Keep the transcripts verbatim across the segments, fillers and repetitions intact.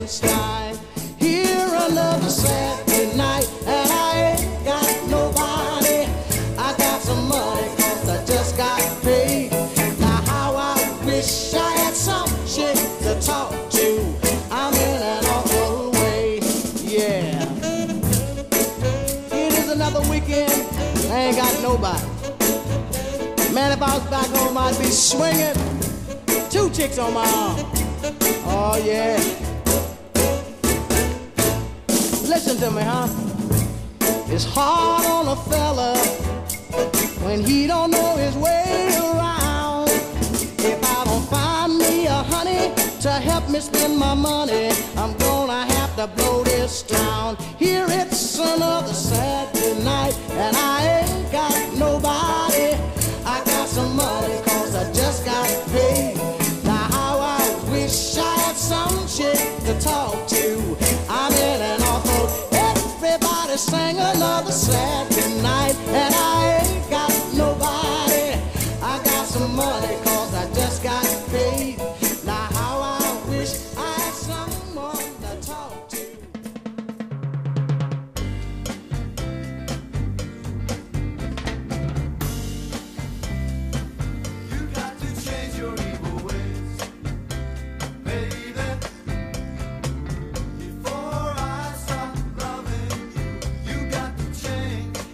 Stein. Here another Saturday night, and I ain't got nobody. I got some money, cause I just got paid. Now how I wish I had some chick to talk to. I'm in an awful way, yeah. It is another weekend, I ain't got nobody. Man, if I was back home, I'd be swinging. Two chicks on my arm. Oh yeah. Listen to me, huh? It's hard on a fella when he don't know his way around. If I don't find me a honey to help me spend my money, I'm gonna have to blow this town. Here it's another Saturday night, and I ain't got nobody. I got some money, cause I just got paid. Now how I wish I had some chick to talk to. I'm in an awful. Everybody sang another Saturday night, and I ain't got nobody. I got some money, cause I just got paid. Now how I wish I had someone to talk to. You got to change your evil ways, baby. Before I stop loving you, you got to change.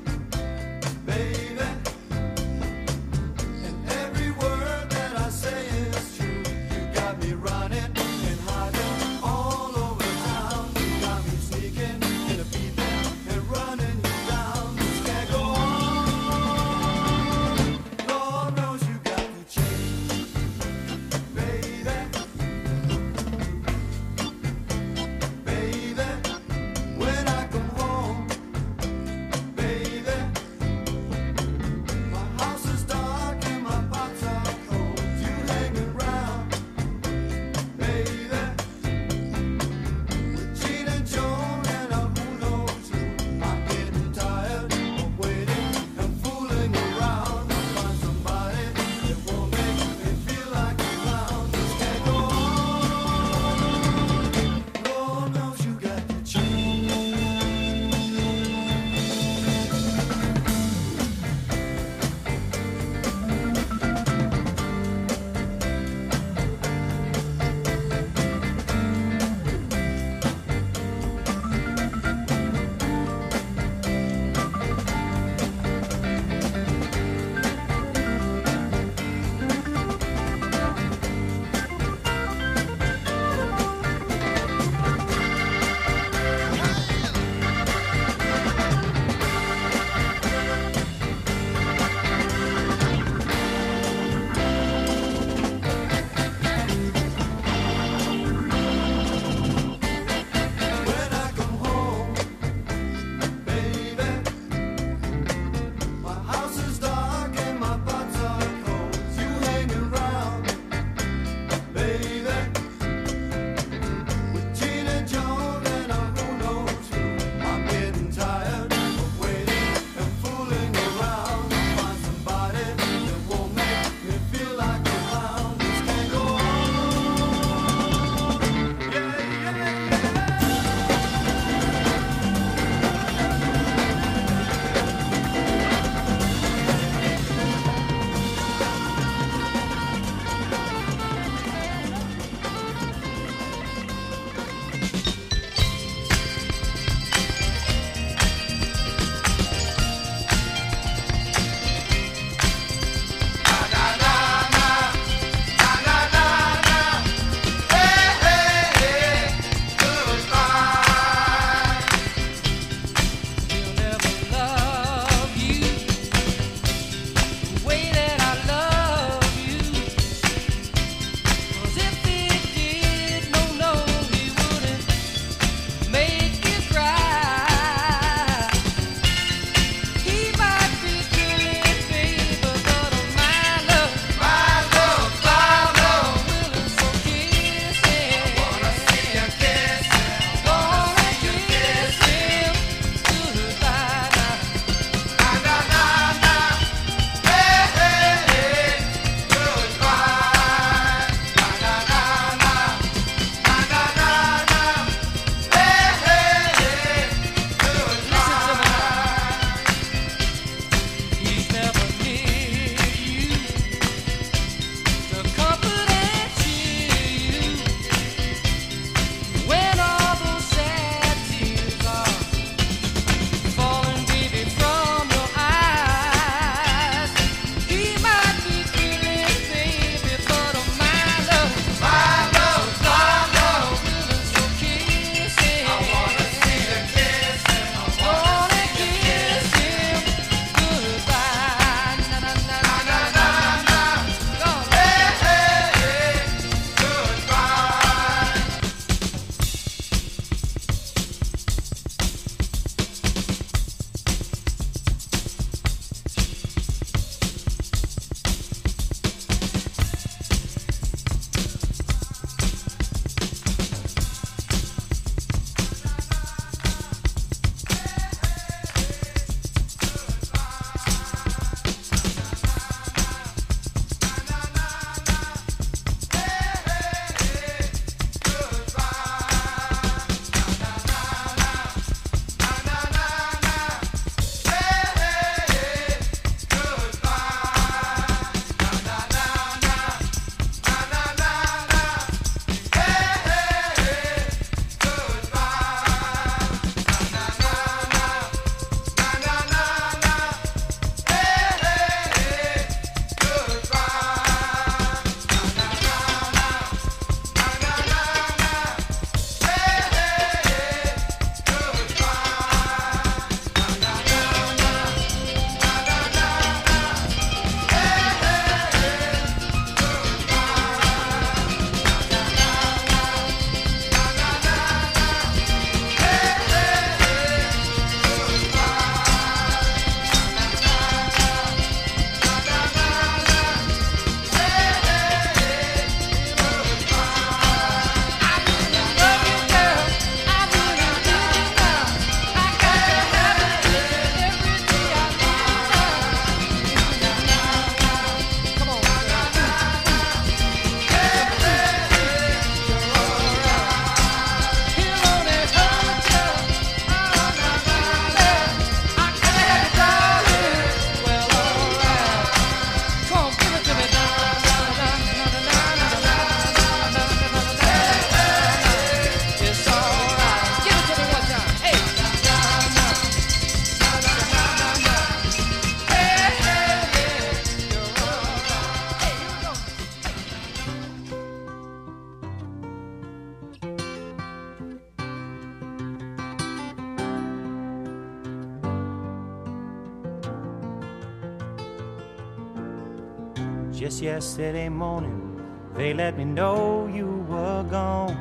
Just yesterday morning, they let me know you were gone.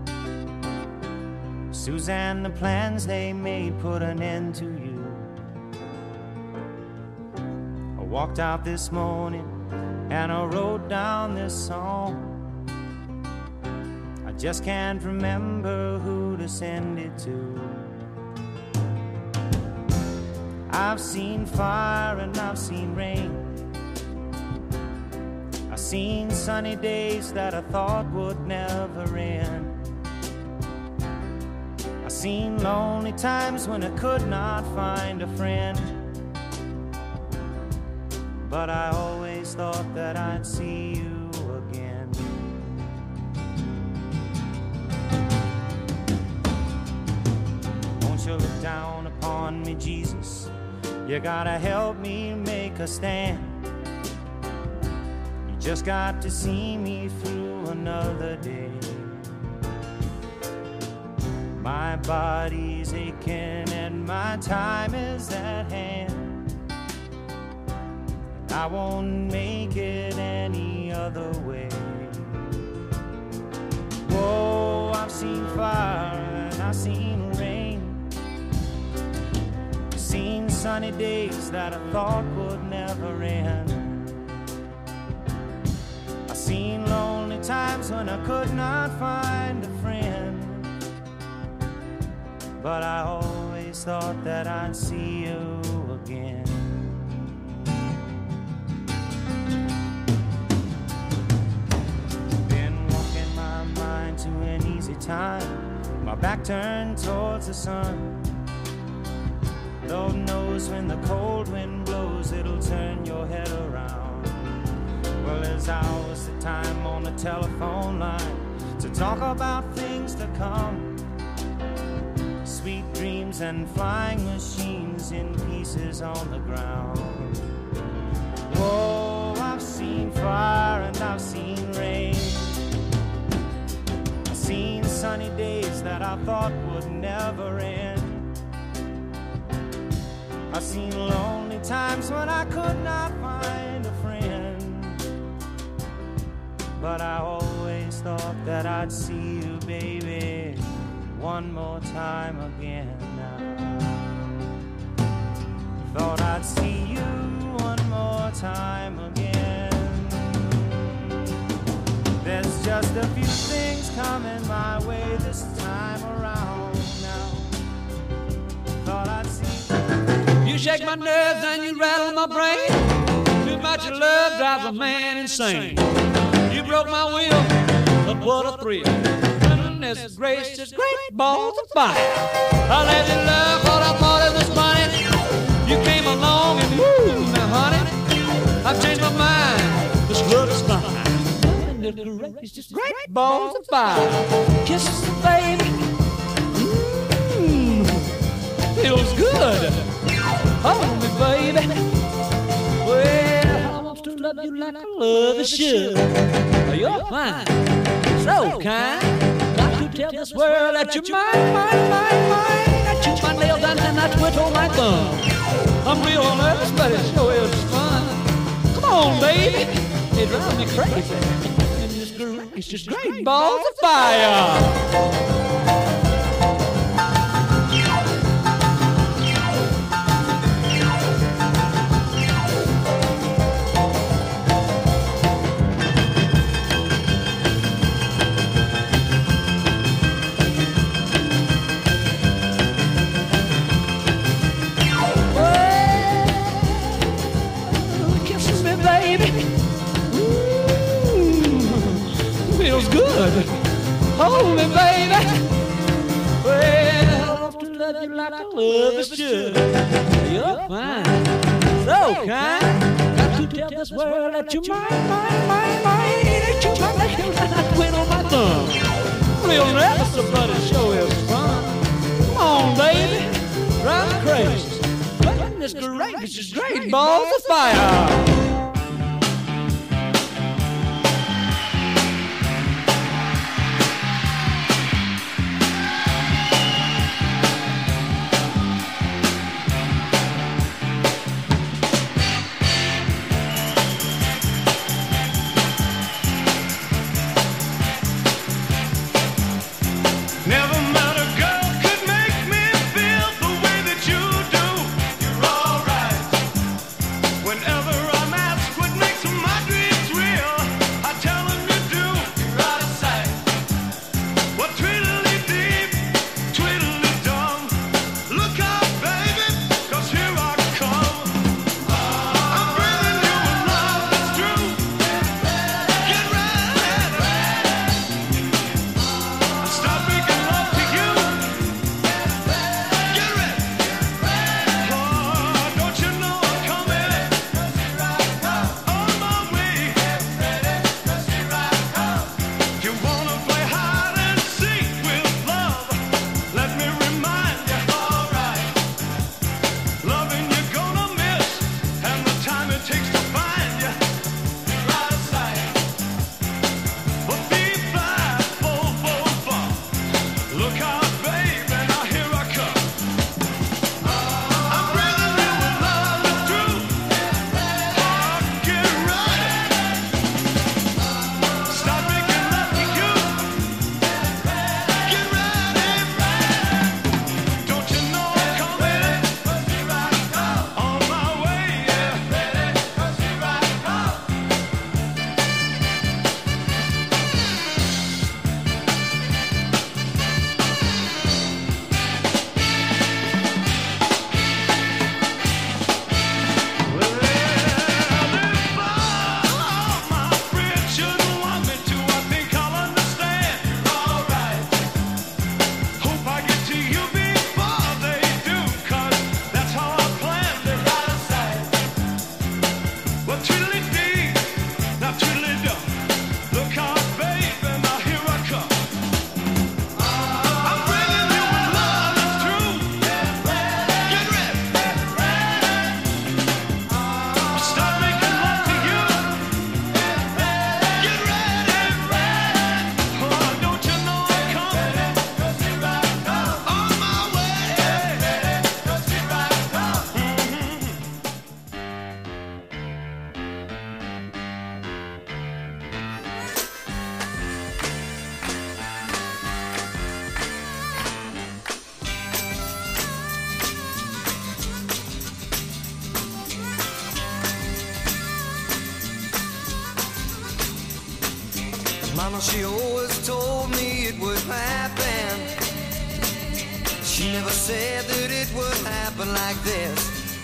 Suzanne, the plans they made put an end to you. I walked out this morning and I wrote down this song. I just can't remember who to send it to. I've seen fire and I've seen rain. I've seen sunny days that I thought would never end. I've seen lonely times when I could not find a friend. But I always thought that I'd see you again. Won't you look down upon me, Jesus? You gotta help me make a stand. You just got to see me through another day. My body's aching and my time is at hand. I won't make it any other way. Whoa, I've seen fire and I've seen rain. I've seen sunny days that I thought would never end. I've seen lonely times when I could not find a friend. But I always thought that I'd see you again. To an easy time, my back turned towards the sun. Lord knows when the cold wind blows, it'll turn your head around. Well, there's hours of time on the telephone line to talk about things to come. Sweet dreams and flying machines in pieces on the ground. Whoa, I've seen fire and I've seen rain. Seen sunny days that I thought would never end. I've seen lonely times when I could not find a friend. But I always thought that I'd see you, baby, one more time again now. Thought I'd see you one more time again. There's just a few things coming my way this time around now. Thought I'd see. You shake my nerves and you rattle my brain. Too much of love drives a man insane. You broke my will, but what a thrill. Goodness gracious, great balls of fire. I let you love what I thought it was funny. You came along and woo, now honey, I've changed my mind. This love is fine. It's just great balls of fire. Kisses, baby. Mmm, feels good. Hold me, baby. Well, I want to love you like I love a should. You're fine, so kind. Got to tell this world that you're mine, mine, mine, mine. I chew my nails down and I twiddle my thumb. I'm real nervous, but it sure is fun. Come on, baby. It drives me crazy. It's just great balls of fire. Good. Hold me, baby. Well, I want to love you like I love a should. You're fine, so kind. Got to tell this world that you're mine, mine, mine, mine. Ain't you my nails and I twiddle my thumb. Real nervous, but it sure is fun. Come on, baby, drive me crazy. Goodness gracious, great balls of fire. Mama, she always told me it would happen. She never said that it would happen like this.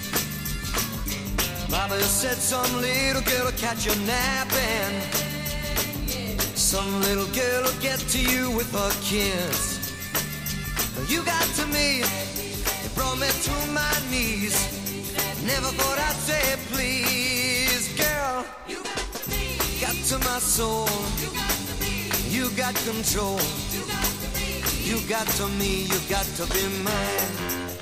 Mama said some little girl will catch you napping. Some little girl will get to you with her kiss. You got to me, it brought me to my knees. Never thought I'd say please, girl. You got to me, got to my soul. You got to me, you got control. You got to me, you got to me, you got to be mine.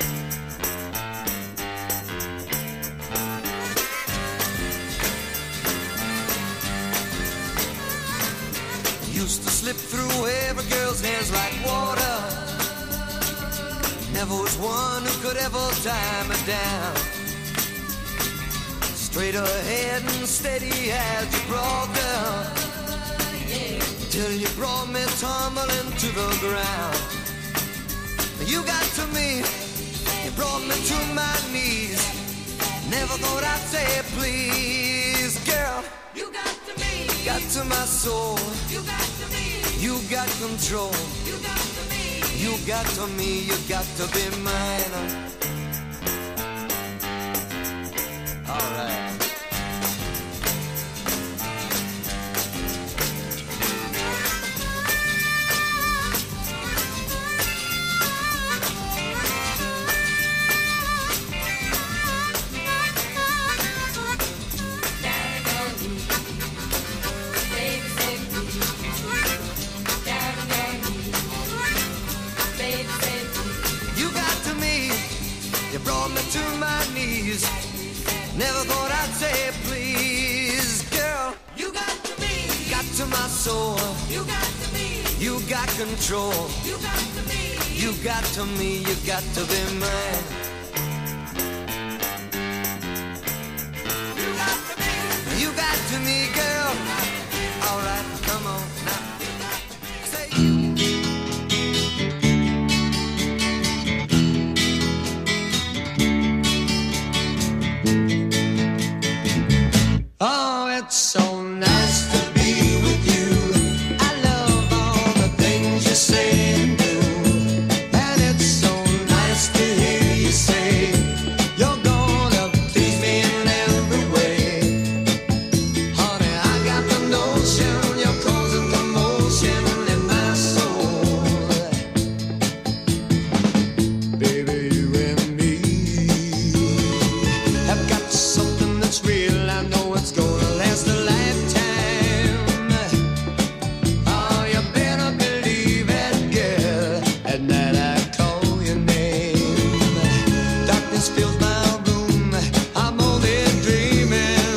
Used to slip through every girl's hands like water. Never was one who could ever tie me down. Straight ahead and steady as you brought down, till you brought me tumbling to the ground. You got to me, you brought me to my knees. Never thought I'd say please, girl. You got to me, got to my soul. You got to me, you got control. You got to me, you got to me, you got to be mine. All right. To my knees. Never thought I'd say please, girl. You got to me, got to my soul. You got to me, you got control. You got to me, you got to me, you got to be mine. You got to me, you got to me, girl. All right, come on now. Say you. Oh, it's so nice to be with you. I love all the things you say and do. And it's so nice to hear you say you're gonna please me in every way. Honey, I got the notion you're causing commotion in my soul. Baby, you and me have got something that's real. I know it's gonna last a lifetime. Oh, you better believe it, girl. At night I call your name. Darkness fills my room. I'm only dreaming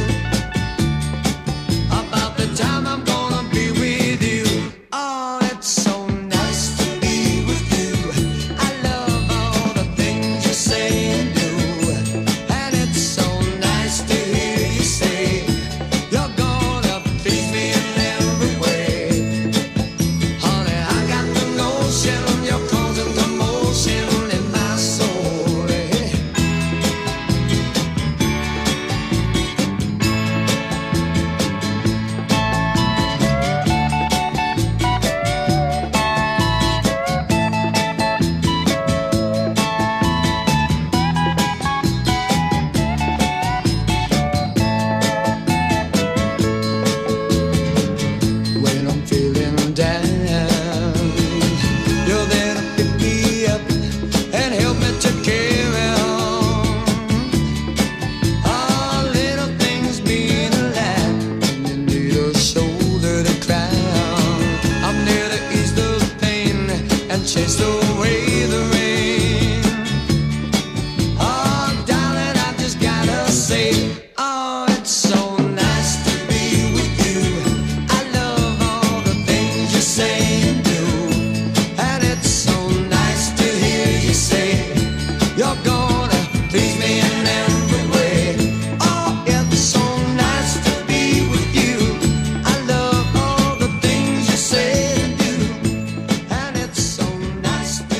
about the time I'm gonna be with you. Oh, it's so nice to be with you. I love all the things you say and do. And it's so nice to hear you say you're gonna please me in every way. Honey, I got the notion you're causing commotion in my soul. When I'm feeling down, you're there to pick me up and help me to carry on. All little things mean a lot when you need a shoulder to cry on. I'm there to ease the pain and chase away the rain. Oh, darling, I just gotta say, oh, it's so nice to be with you. I love all the things you say and do. And it's so nice to hear you say you're gonna please me in every way. Oh, it's so nice to be with you. I love all the things you say and do. And it's so nice to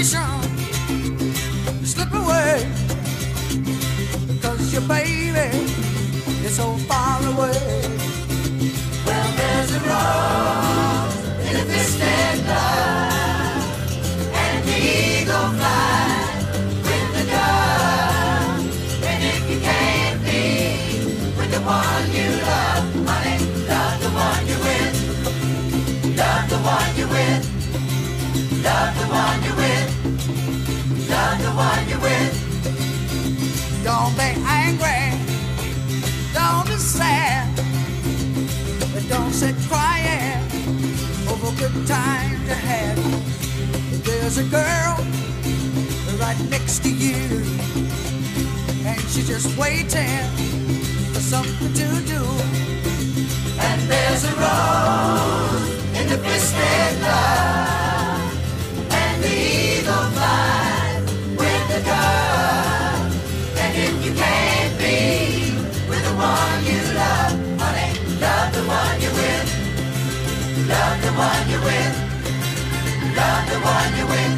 temptation to slip away, because your baby is so far away. Well, there's a rose in a twisted love, and the eagle flies with the dove. And if you can't be with the one you love, honey, love the one you're with. Love the one you're with. Love the one you're with. Love the one you're with. Don't be angry. Don't be sad. But don't sit crying over good times you had. There's a girl right next to you, and she's just waiting for something to do. And there's a rose in the twisted love, and the eagle flies with the dove. And if you can't be with the one you love, honey, love the one you're with. Love the one you're with. Love the one you're with.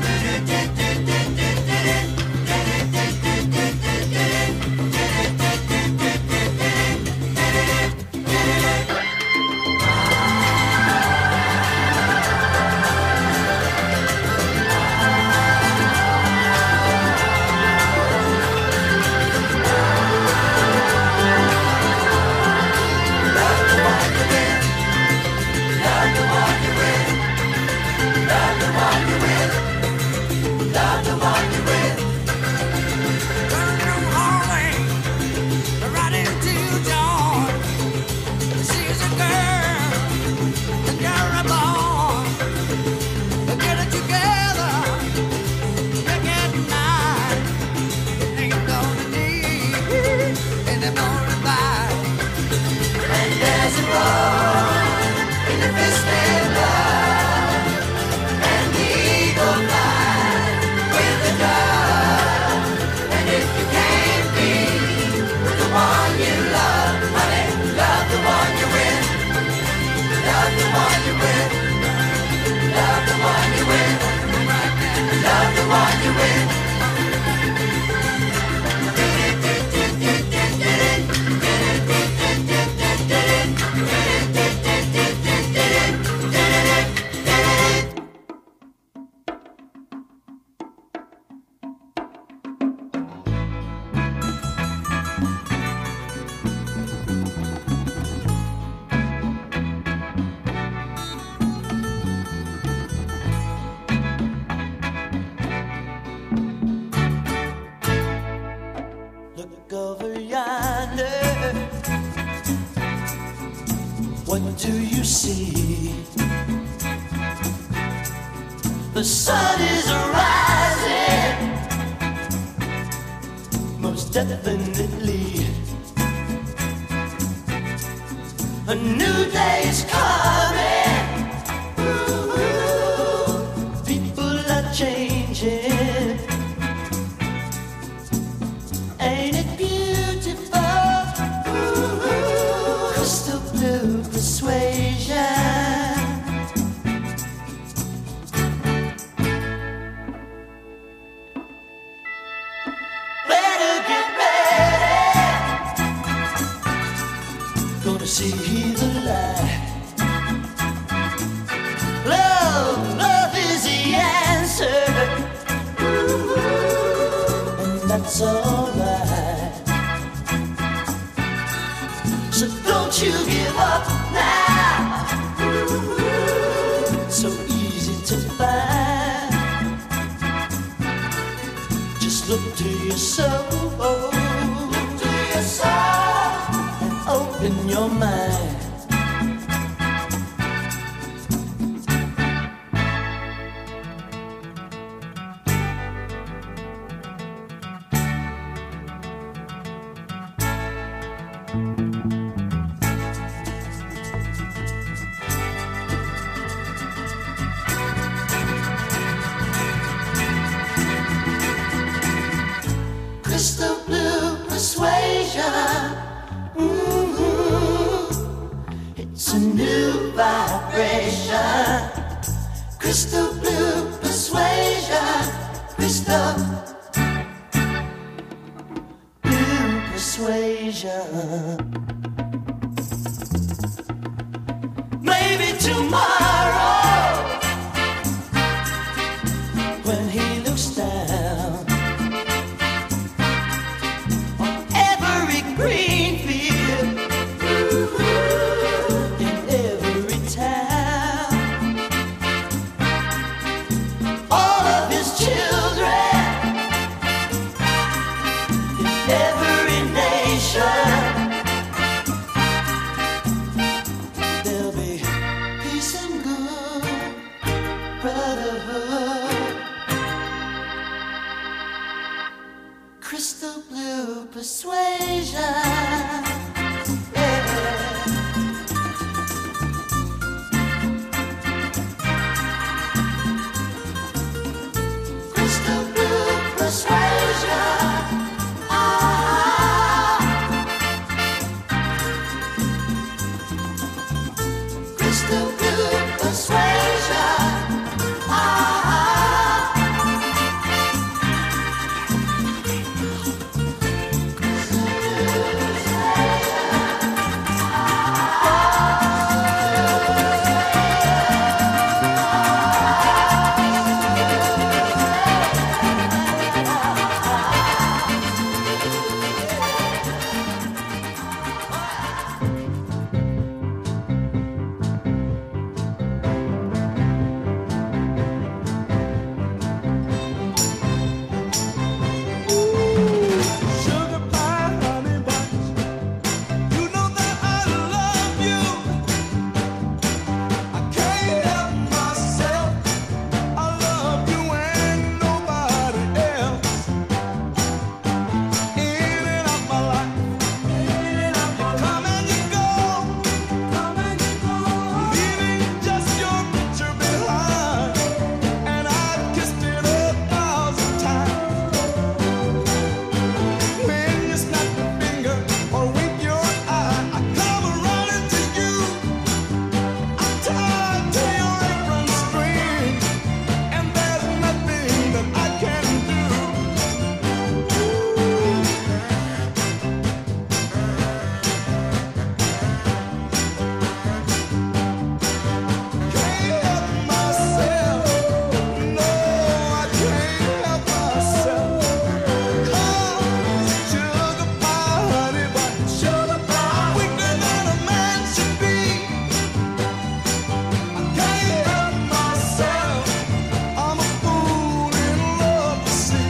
The sun is rising, most definitely. A new day is coming. Ooh, ooh. People are changing. Ain't it beautiful? Ooh, ooh. Crystal blue persuasion. See the light. Love, love is the answer. Ooh, and that's alright. So don't you give up now. Ooh, so easy to find. Just look to your soul. Look to your soul. Open your mind. Crystal blue persuasion. It's a new vibration. Crystal blue persuasion. Crystal Blue Persuasion. Maybe tomorrow, when he looks down on every green field in every town, all of his children in every nation, there'll be peace and good brotherhood. Crystal blue persuasion. Crystal blue persuasion. Ah. Crystal blue persuasion. Ah. Sugar pie, honey bunch, you know that I love you. I can't help myself. I love you and nobody else. In and out my life, you come and you go, leaving just your picture behind. And I've kissed it a thousand times. When you snap your finger or wink your eye, I come running to you. I'm tied to your apron string, and there's nothing that I can do. Can't help myself. No, I can't help myself. Come, sugar pie, honey bunch, sugar pie. I'm weaker than a man should be. I can't help myself. I'm a fool in love to see.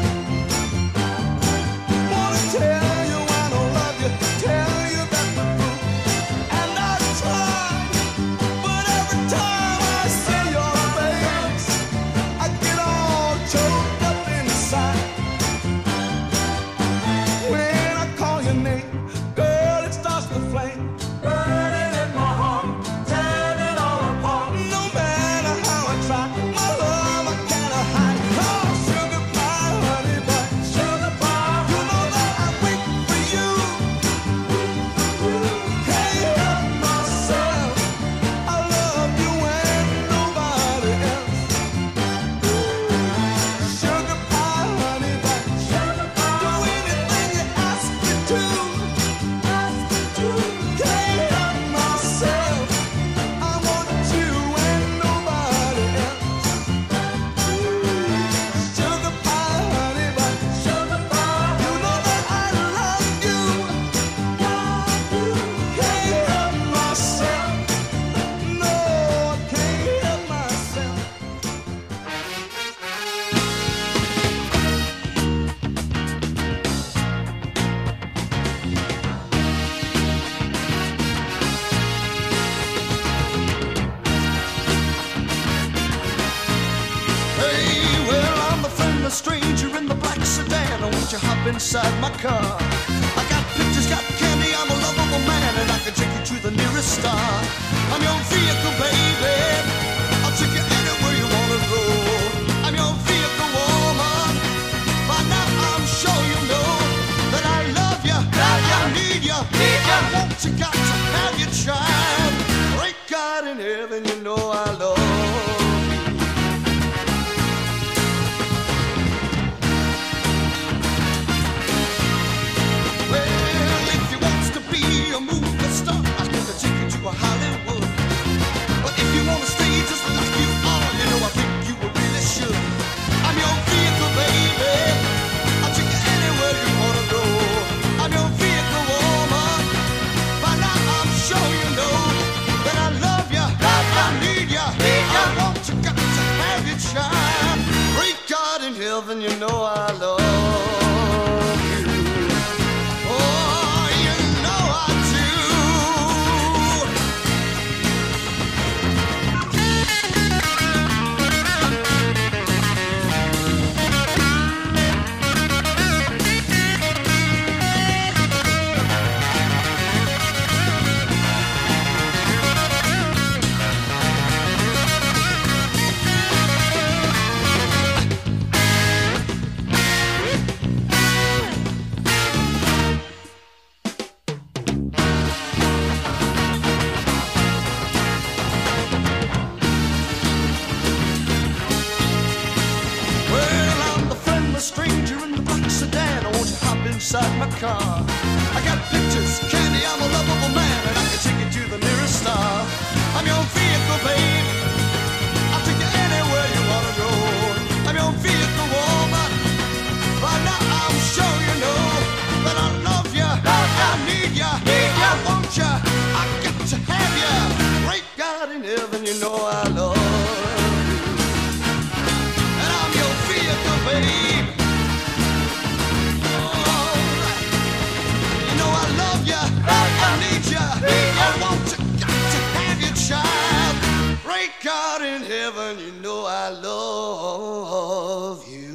Wanna tell you I don't love you, tell you that the truth. And I try, but every time I see your face, I get all choked up inside. When I call your name, girl, it starts to flame, burning in my heart, tearing it all apart. No matter how I try, my love I cannot hide. Oh, sugar pie, honey bunch, sugar pie. You know that I wait for you. Can't help myself. I love you and nobody else. Sugar pie, honey bunch, sugar pie. Do anything you ask me to. Can't help myself. I want you and nobody else. Sugar pie, honey bunch, sugar pie. You know that I love you. Can't help myself. No, I can't help myself. Hey, well, I'm a friend, a stranger in the black sedan. I want you hop inside my car. I got pictures, got candy, I'm a lovable man, and I can take you to the nearest star. I'm your vehicle, baby. I'll take you anywhere you wanna go. I'm your vehicle, woman. By now I'm sure you know that I love you, I need you, I want you, got to have you tried. Great God in heaven, you know I love you. inside my car. I got pictures, candy, I'm a lovable man, and I can take you to the nearest star. I'm your vehicle, babe. I'll take you anywhere you wanna go. I'm your vehicle, woman. By now I'm sure you know that I love you, I need you, I want you, I got to have you. Great God in heaven, you know I love you. And I'm your vehicle, babe. Alright. You know I love you, I need you, I want you, got to have you, child. Great God in heaven, you know I love you.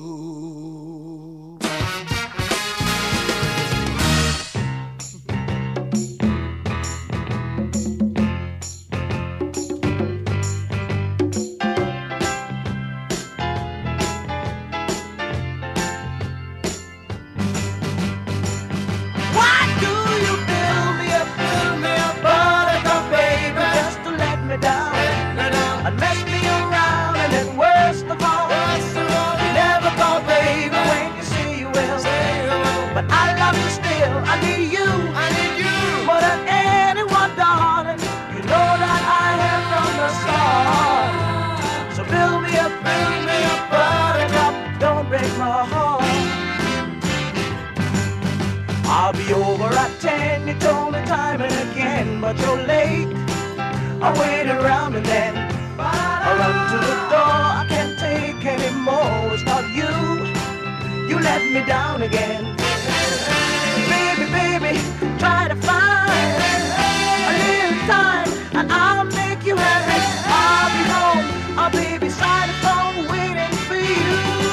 I'll be over at ten, you told me time and again, but you're late. I wait around and then I run to the door. I can't take any more. It's not you, you let me down again. Baby, baby, try to find a little time and I'll make you happy. I'll be home, I'll be beside the phone waiting for you.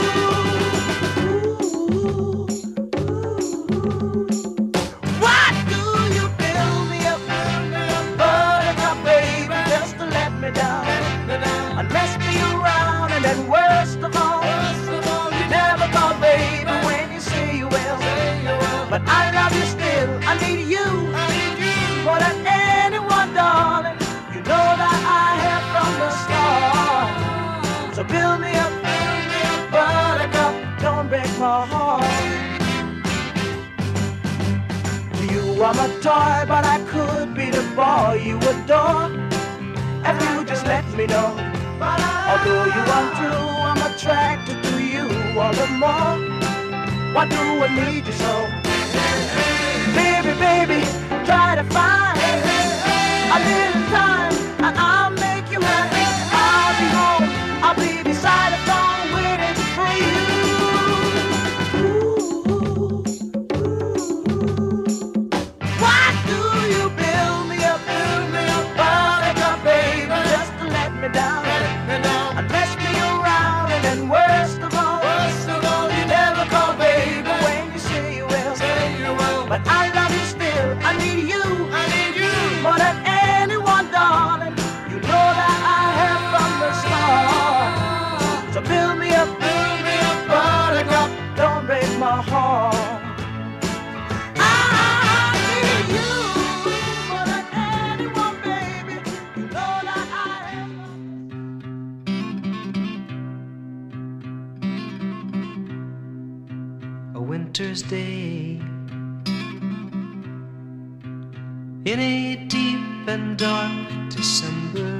Mess me around and then worst of all, worst of all you never call baby when you say you will. But I love you still, I need you, I need you more than anyone, darling. You know that I have from the start. So build me up, build me up, buttercup, don't break my heart. You are my toy, but I could be the boy you adore if you just let me know. Although you are true, I'm attracted to you all the more. Why do I need you so? Baby, baby, try to find a little time and I'll make you happy. I'll be home, I'll be beside the phone waiting for you. Why do you build me up, build me up, buttercup, baby, just to let me down? And mess me around and then worst of all, worst of all you never call baby when you say you will, say you will. But I love you still, I need you, I need you more than anyone, darling. You know that I have from the start. So build me up, build me up, buttercup, don't break my heart. Winter's day in a deep and dark December,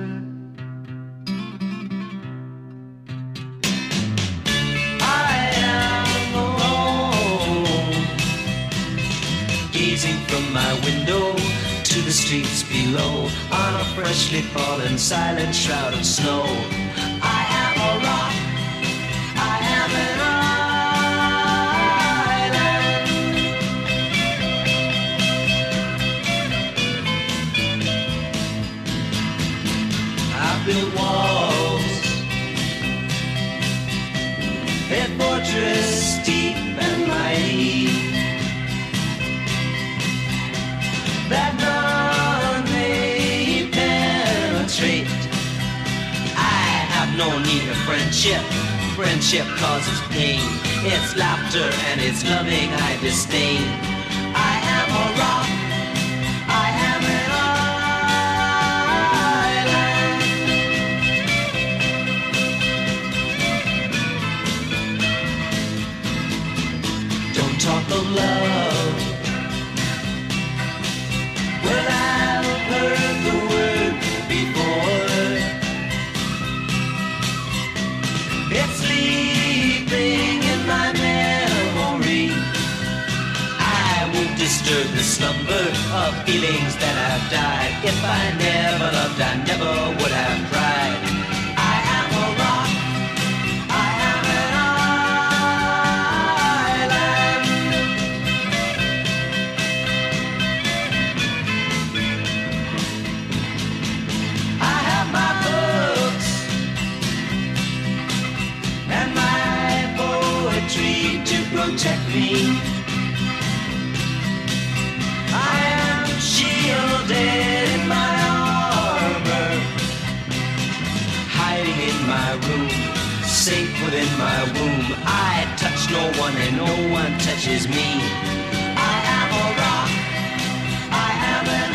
I am alone, gazing from my window to the streets below on a freshly fallen silent shroud of snow. I am a rock, I am an built walls, a fortress deep and mighty, that none may penetrate. I have no need of friendship. Friendship causes pain. It's laughter and it's loving I disdain. I am a rock, I am an talk of love, feelings that have died. If I never loved, I never would have tried. I am a rock, I am an island. I have my books and my poetry to protect me. I am shielded in my armor, hiding in my room, safe within my womb. I touch no one and no one touches me. I am a rock, I am an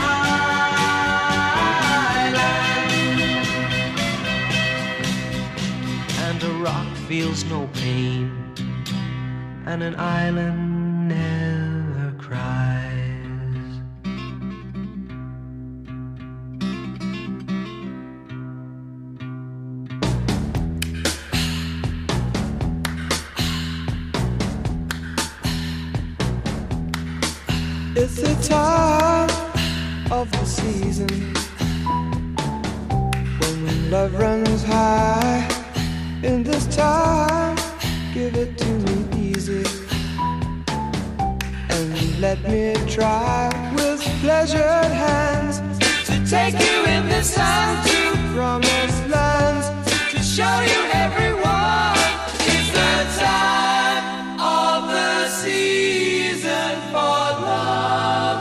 island. And a rock feels no pain, and an island never cries. It's the time of the season when love runs high. In this time, give it to me easy and let me try with pleasured hands to take you in this time to promised lands, to show you everyone. It's the time of the season for love.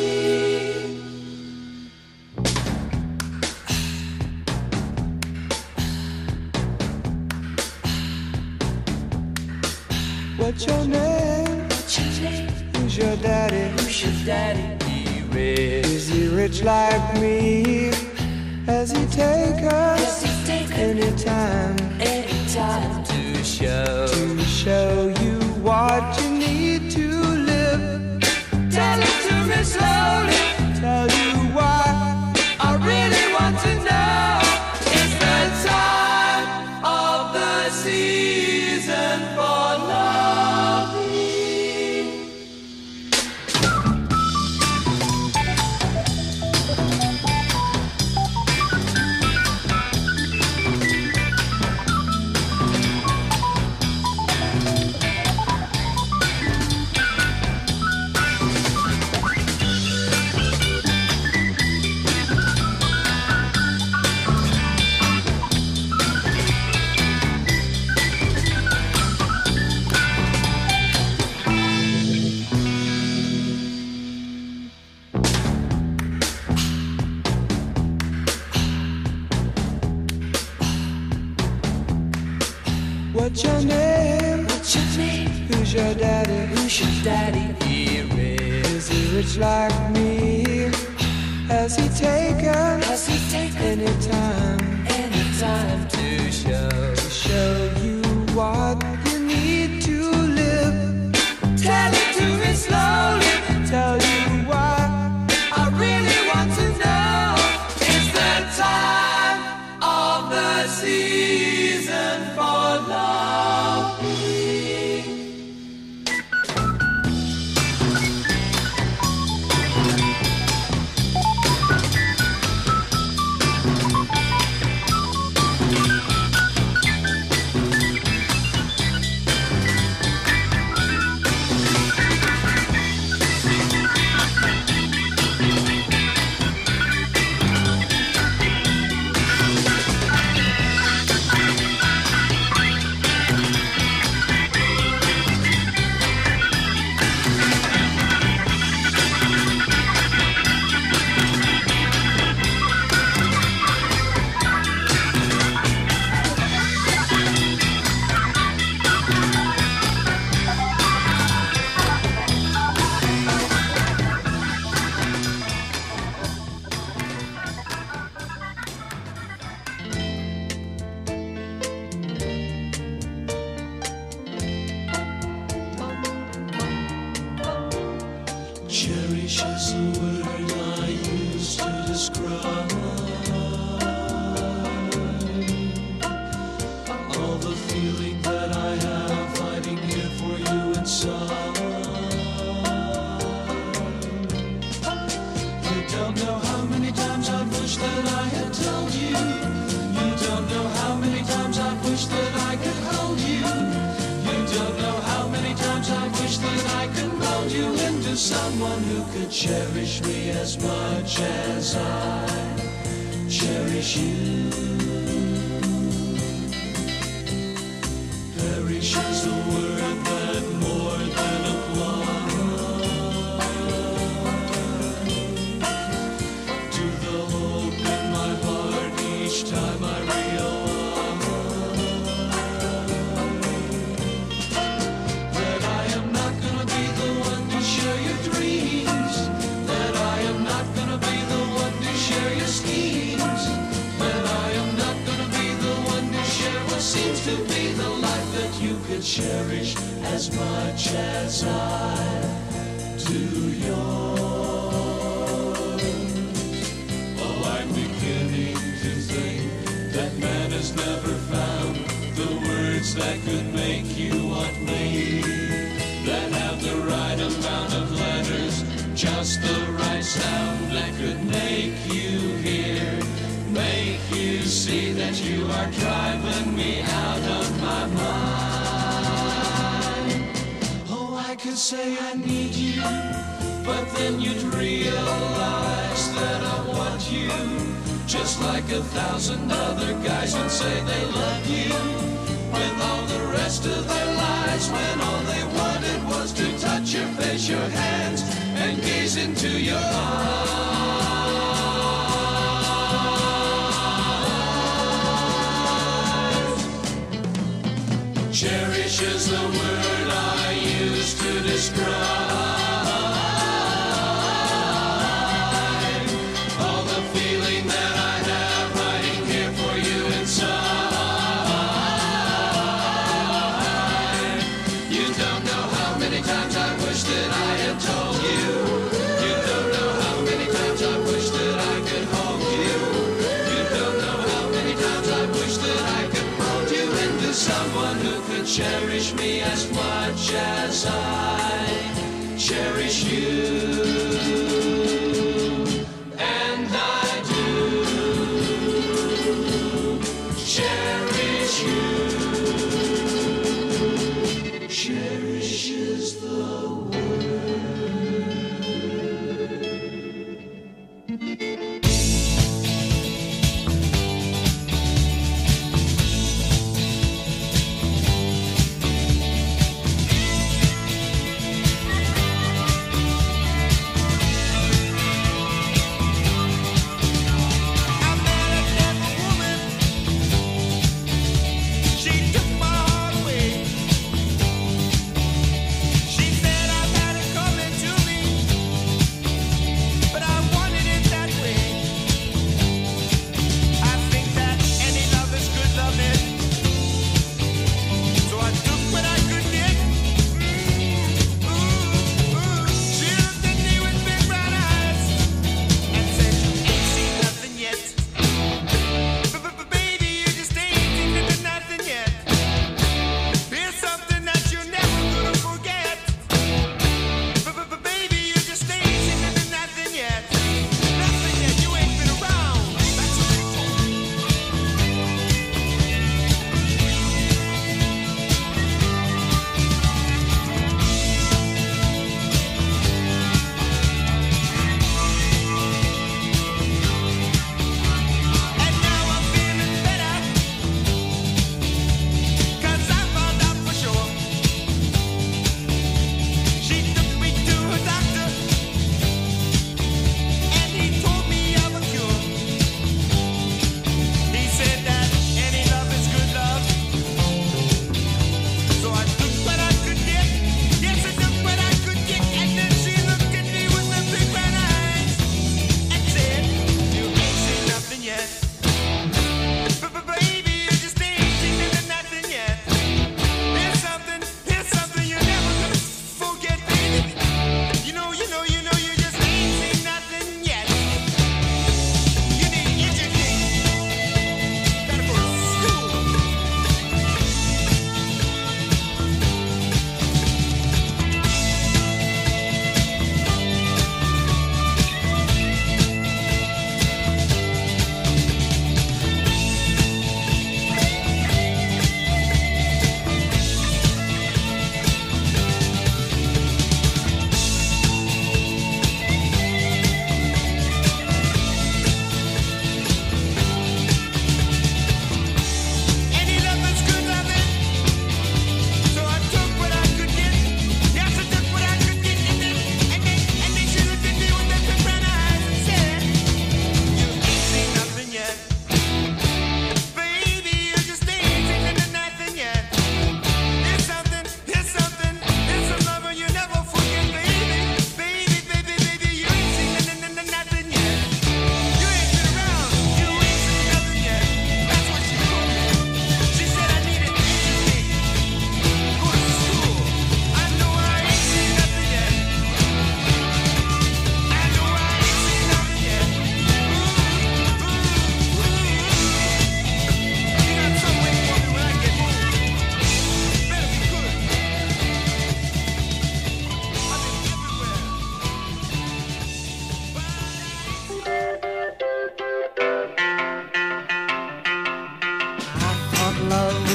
What's your name? What's your name? Who's your daddy? Who's your daddy? He rich. Is he rich like me? Has he take us? Does he take anytime? Anytime to show to show you what you need to live. Tell it to me slowly. Tell you why I really want to know. It's the time of the season for love. What's your name? What's your name? Who's your daddy? Who's your daddy? He rich. Is he rich like me? Has he taken? Has he taken anytime? Anytime to show to show you what you need to live. Tell it to me slowly. Tell you why I really want to know. It's the time of the season for love. Cherish is the word I use to describe all the feeling that I have hiding here for you inside. You someone who could cherish me as much as I cherish you. Perish is a word that more than applies to the hope in my heart each time I realize that I am not gonna be the one to share your dreams, that I am not gonna be the one to share your schemes, that I am not gonna be the one to share what seems to be the life that you could cherish as much as I do yours. Oh, I'm beginning to think that man has never found the words that could make you want me, that have the right amount of letters, just the right sound that could make you hear, make you see that you are driving me out of my mind. Oh, I could say I need you, but then you'd realize that I want you, just like a thousand other guys would say they love you, with all the rest of their lives, when all they wanted was to touch your face, your hands, and gaze into your eyes. Cherish is the word I use to describe all the feeling that I have hiding here for you inside. You don't know how many times I wish that I had told you. You don't know how many times I wish that I could hold you. You don't know how many times I wish that I could mold you into someone who could cherish me as much as I cherish you. And I do cherish you. Cherish is the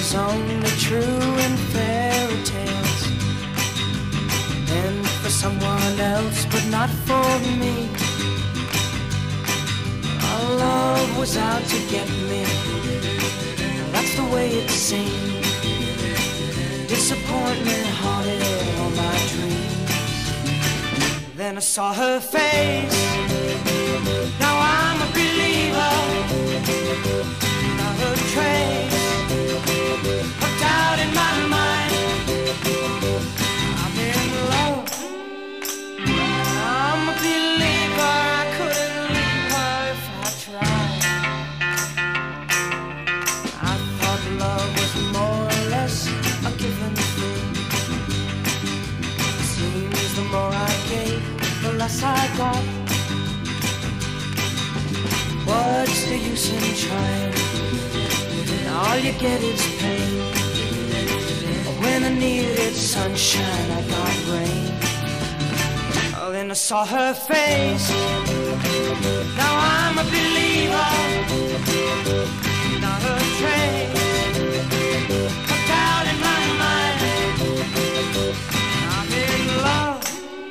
was only true in fairy tales, and for someone else, but not for me. Our love was out to get me, that's the way it seemed. Disappointment haunted all my dreams. Then I saw her face, now I'm a believer. Not a trace of doubt in my mind. I'm in love, I'm a believer. I couldn't leave her if I tried. I thought love was more or less a given thing. It seems the more I gave, the less I got. What's the use in trying? All you get is pain. When I needed sunshine, I got rain. Oh, then I saw her face, now I'm a believer. Not a trace of doubt in my mind. I'm in love,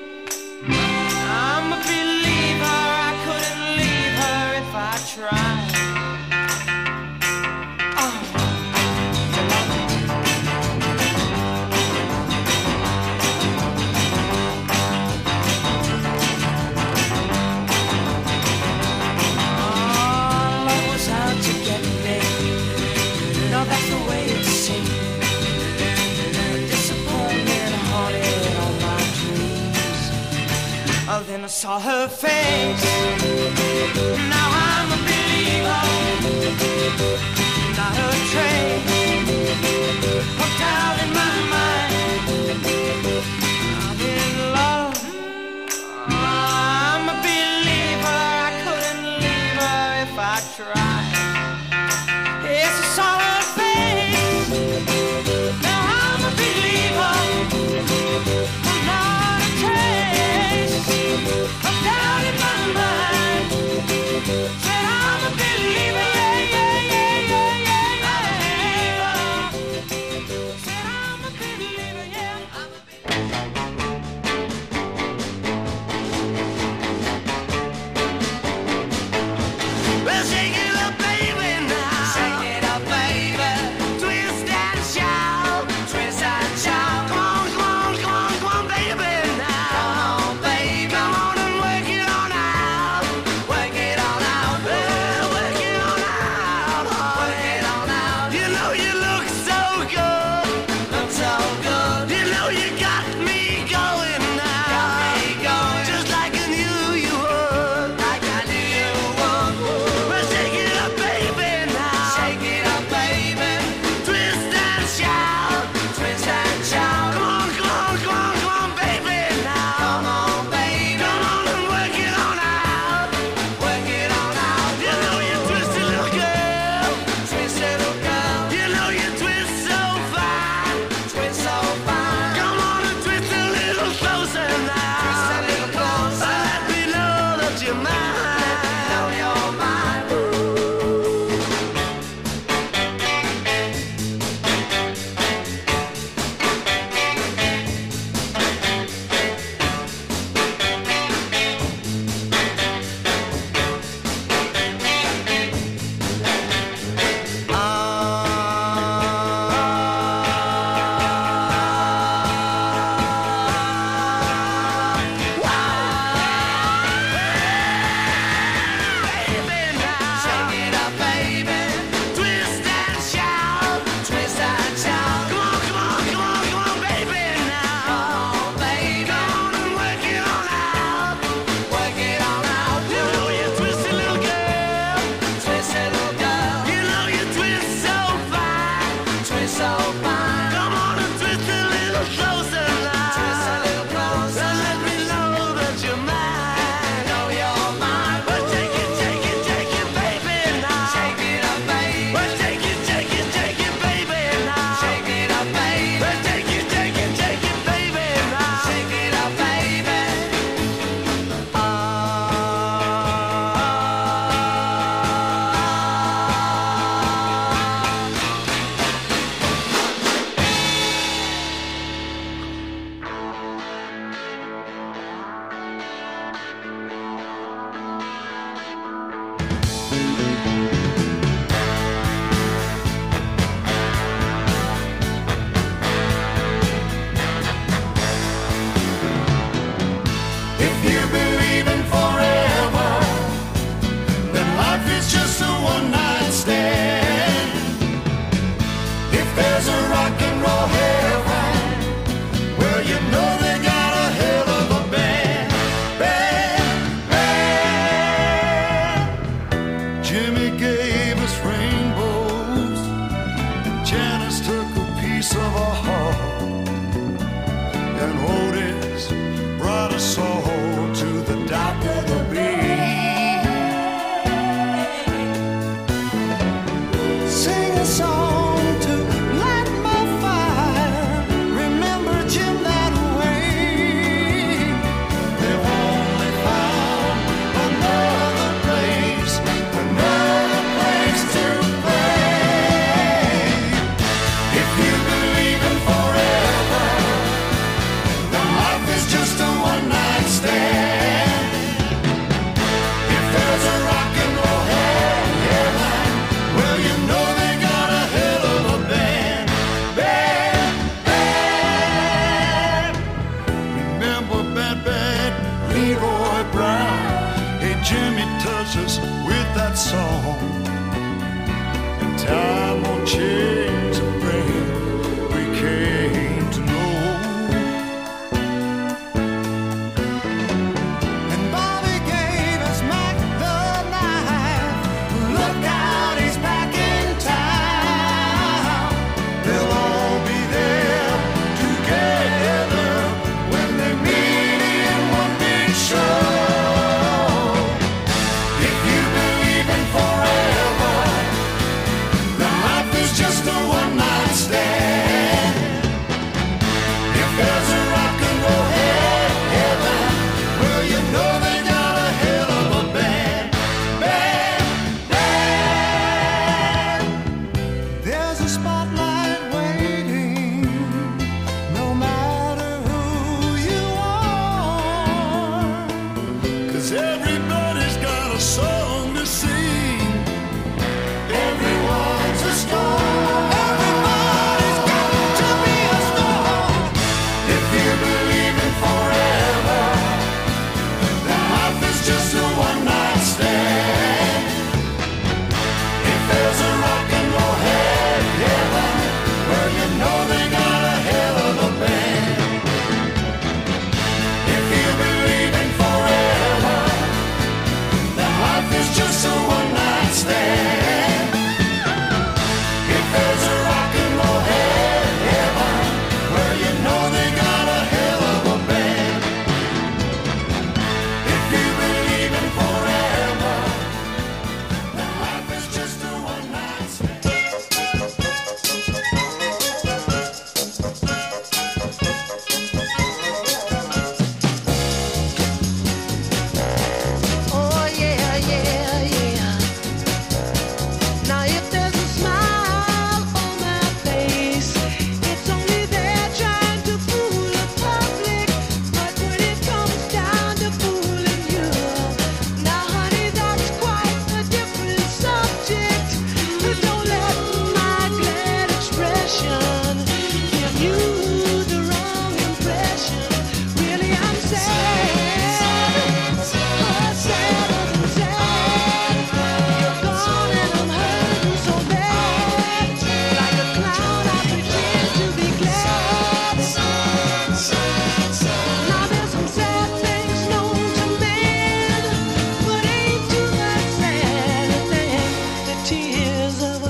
I'm a believer. I couldn't leave her if I tried. Oh, then I saw her face, now I'm a believer. Not a trace of doubt in my mind. I'm in love, I'm a believer. I couldn't leave her if I tried. Yes, I saw her face, now I'm a believer. Not a trace of doubt in my mind.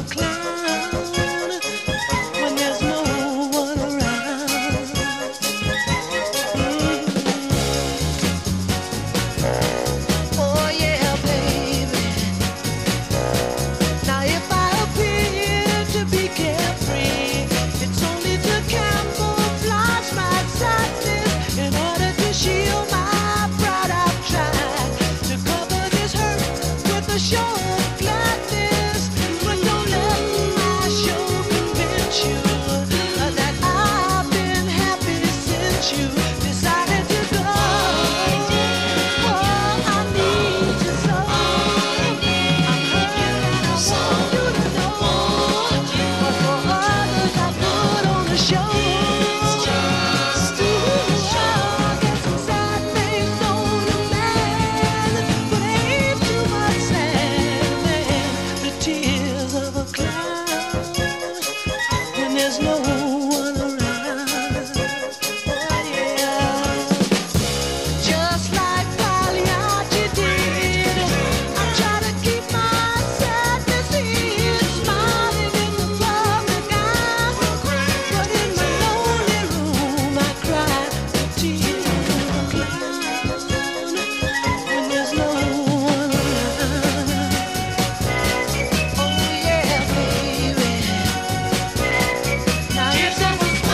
climb.